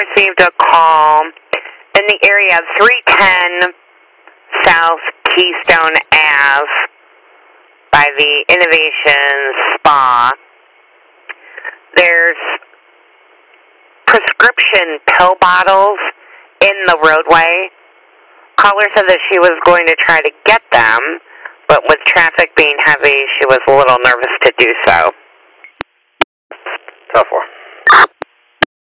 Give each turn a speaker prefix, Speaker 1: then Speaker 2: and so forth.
Speaker 1: received a call in the area of 310 South Keystone Ave by the Innovation Spa. There's prescription pill bottles in the roadway. Caller said that she was going to try to get them, but with traffic being heavy, she was a little nervous to do so.
Speaker 2: Tough one.